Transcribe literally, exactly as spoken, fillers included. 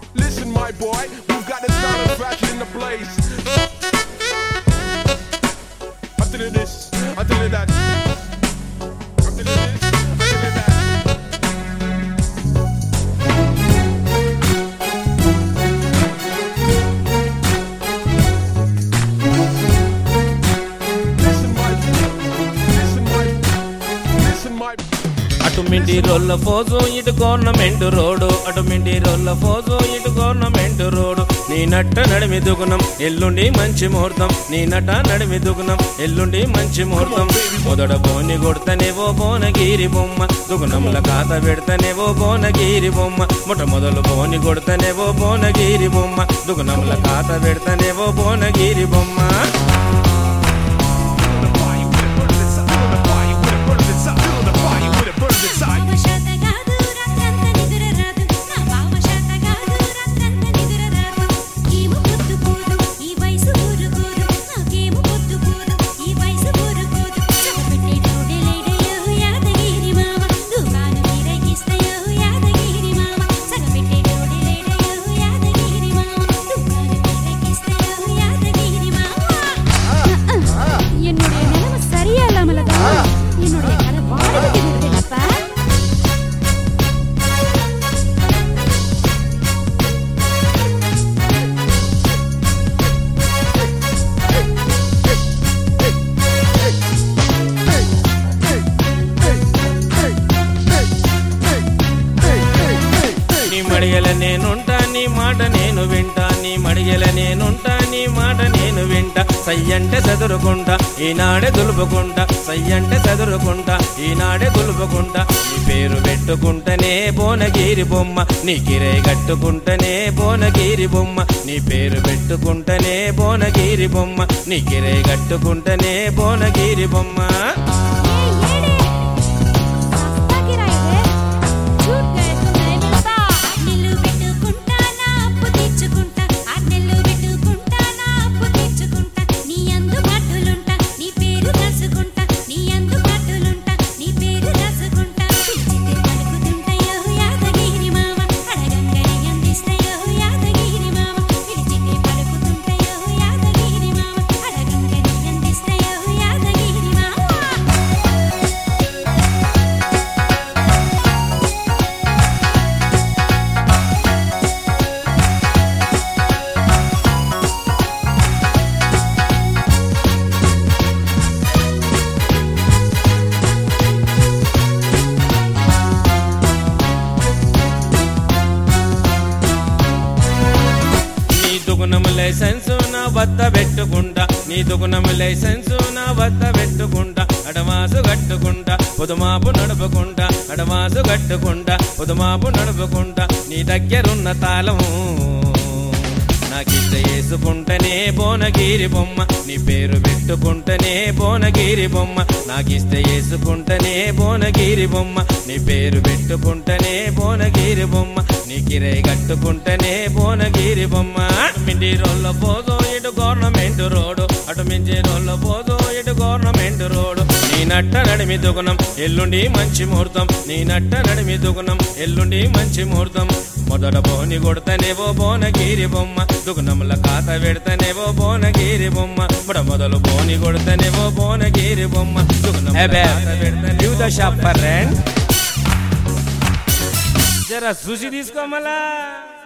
Listen, my boy, we've got the style and fashion in the place. I tell you this, I tell you that. I tell you this, I tell you that. Listen, my, listen, my, listen, my. అటు మిండి రోల్ల ఫోజు ఇటు government road అటు మిండి రోల్ల ఫోజు ఇటు గవర్నమెంట్ రోడ్డు నీ నట్ట నడిమి దుగుణం ఎల్లుండి మంచి ముహూర్తం నీ నట నడిమి దుగుణం ఎల్లుండి మంచి ముహూర్తం మొదట బోని కొడతనేవో బోనగిరి బొమ్మ దుగుణంల కాత పెడతనేవో బోనగిరి బొమ్మ మొట్ట మొదలు బోని కొడతనేవో బోనగిరి బొమ్మ దుగుణంల కాత పెడతనేవో బోనగిరి బొమ్మ మడిగల నేనుంటా నీ మాట నేను వింటా నీ మడిగల నేనుంటా నీ మాట నేను వింటా సయ్యంటే చదురుకుంటా ఈనాడే దులుపుకుంటా సయ్యంటే చదురుకుంటా ఈనాడే దులుపుకుంటా నీ పేరు పెట్టుకుంటనే బోనగిరి బొమ్మ నీ కిరై కట్టుకుంటనే బోనగిరి బొమ్మ నీ పేరు పెట్టుకుంటనే బోనగిరి బొమ్మ నీ కిరై కట్టుకుంటనే బోనగిరి బొమ్మ దుగుణం లైసెన్సు నా వద్ద పెట్టుకుంటా నీ దుగుణం లైసెన్సు నా వద్ద పెట్టుకుంటా అడవాసు కట్టుకుంటా పొదుమాపు నడుపుకుంటా అడవాసు కట్టుకుంటా పొదుమాపు నడుపుకుంటా నీ దగ్గరున్న తాళము నాకిద్ద వేసుకుంటనే బోనగిరి బొమ్మ నీ పేరు పెట్టుకుంటనే బోనగిరి బొమ్మ నాకిస్తే వేసుకుంటనే బోనగిరి బొమ్మ నీ పేరు పెట్టుకుంటనే బోనగిరి బొమ్మ నీ కిరై కట్టుకుంటనే బోనగిరి బొమ్మ మిండి రోల్ల పోదో ఇటు గవర్నమెంట్ రోడ్డు అటు మించి రోల్ల పోదో ఇటు గవర్నమెంట్ రోడ్డు నీ నట్ట నడిమి దుగుణం ఎల్లుండి మంచి ముహూర్తం నీ నట్ట నడిమి దుగుణం ఎల్లుండి మంచి ముహూర్తం మొదట బోని కొడతనేవో బోనగిరి బొమ్మ దుగుణంల కాత పెడతనేవో బోనగిరి బొమ్మ మొడ మొదలు బోని కొడతనేవో బోనగిరి బొమ్మ దుగుణంల కాత పెడతనేవో జరా చూసి తీసుకోమలా.